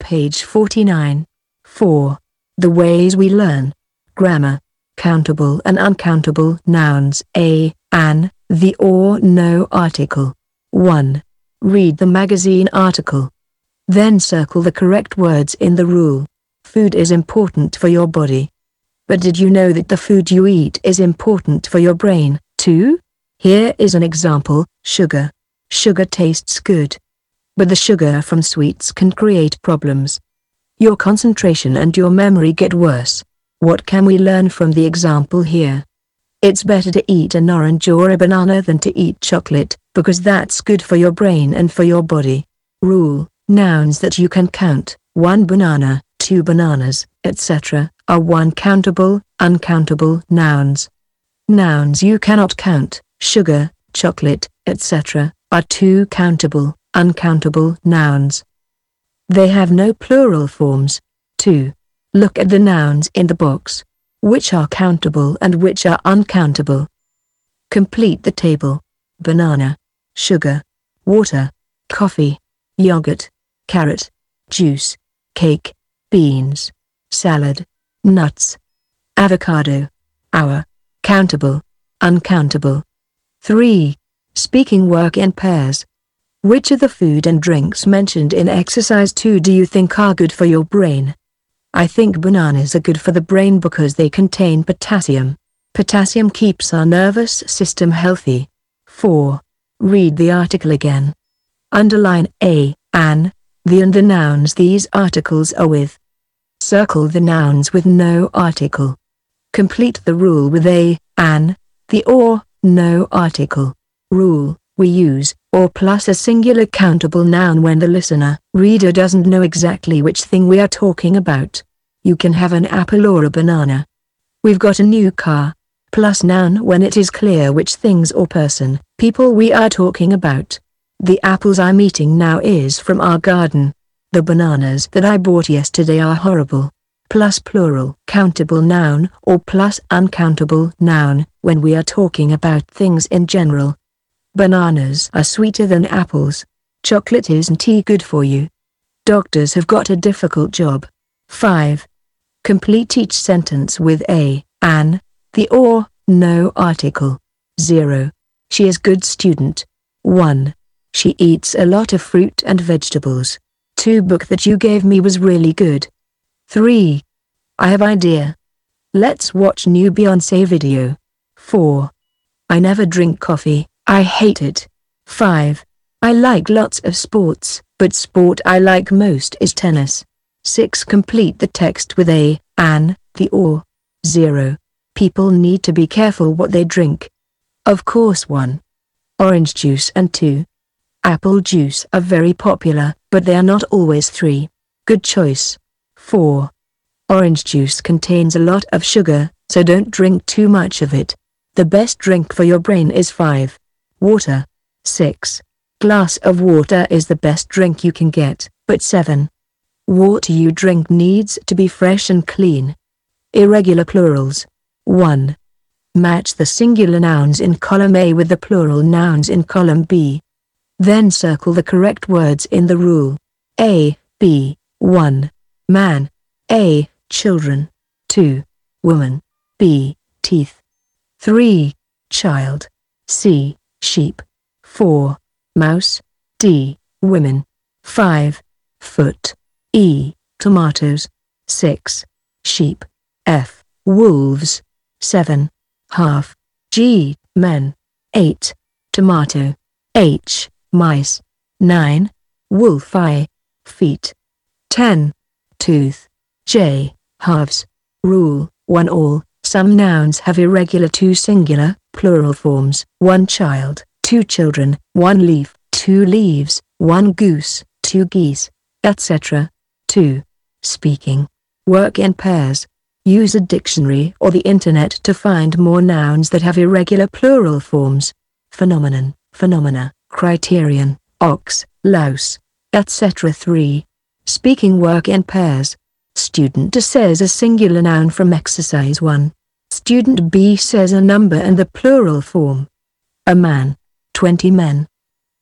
page 49. 4. The ways we learn. Grammar. Countable and uncountable nouns. A, an, the or no article. 1. Read the magazine article. Then circle the correct words in the rule. Food is important for your body. But did you know that the food you eat is important for your brain, too? Here is an example: sugar. Sugar tastes good. But the sugar from sweets can create problems. Your concentration and your memory get worse. What can we learn from the example here? It's better to eat an orange or a banana than to eat chocolate, because that's good for your brain and for your body. Rule: nouns that you can count, 1 banana, 2 bananas, etc., are 1 countable, uncountable nouns. Nouns you cannot count, sugar, chocolate, etc., are 2 countable, uncountable nouns. They have no plural forms. 2. Look at the nouns in the box. Which are countable and which are uncountable? Complete the table. Banana, sugar, water, coffee, yogurt, carrot, juice, cake, beans, salad, nuts, avocado. Hour. Countable, uncountable. 3. Speaking work in pairs. Which of the food and drinks mentioned in exercise 2 do you think are good for your brain? I think bananas are good for the brain because they contain potassium. Potassium keeps our nervous system healthy. 4. Read the article again. Underline a, an, the and the nouns these articles are with. Circle the nouns with no article. Complete the rule with a, an, the or no article. Rule: we use or plus a singular countable noun when the listener, reader doesn't know exactly which thing we are talking about. You can have an apple or a banana. We've got a new car. Plus noun when it is clear which things or person, people we are talking about. The apples I'm eating now is from our garden. The bananas that I bought yesterday are horrible. Plus plural countable noun or plus uncountable noun when we are talking about things in general. Bananas are sweeter than apples. Chocolate isn't good for you. Doctors have got a difficult job. 5. Complete each sentence with a, an, the or no article. 0. She is good student. 1. She eats a lot of fruit and vegetables. 2. Book that you gave me was really good. 3. I have idea. Let's watch new Beyoncé video. 4. I never drink coffee. I hate it. 5. I like lots of sports, but sport I like most is tennis. 6. Complete the text with a, an, the or. 0. People need to be careful what they drink. Of course 1. Orange juice and 2. Apple juice are very popular, but they are not always 3. Good choice. 4. Orange juice contains a lot of sugar, so don't drink too much of it. The best drink for your brain is 5. Water. 6. Glass of water is the best drink you can get, but 7. Water you drink needs to be fresh and clean. Irregular plurals. 1. Match the singular nouns in column A with the plural nouns in column B. Then circle the correct words in the rule. A, B. 1. Man. A. Children. 2. Woman. B. Teeth. 3. Child. C. Sheep. 4. Mouse. D. Women. 5. Foot. E. Tomatoes. 6. Sheep. F. Wolves. 7. Half. G. Men. 8. Tomato. H. Mice. 9. Wolf. I. Feet. 10. Tooth. J. Halves. Rule: 1 all. Some nouns have irregular 2 singular, plural forms: 1 child, 2 children, 1 leaf, 2 leaves, 1 goose, 2 geese, etc. 2. Speaking. Work in pairs. Use a dictionary or the internet to find more nouns that have irregular plural forms. Phenomenon, phenomena, criterion, ox, louse, etc. 3. Speaking work in pairs. Student A says a singular noun from exercise 1. Student B says a number and the plural form. A man. 20 men.